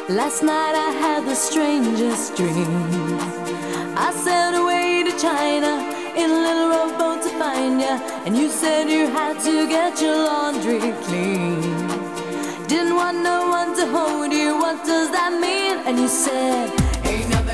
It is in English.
Last night I had the strangest dream. I sailed away to China in a little rowboat to find ya, and you said you had to get your laundry clean. Didn't want no one to hold you, what does that mean? And you said, ain't nothing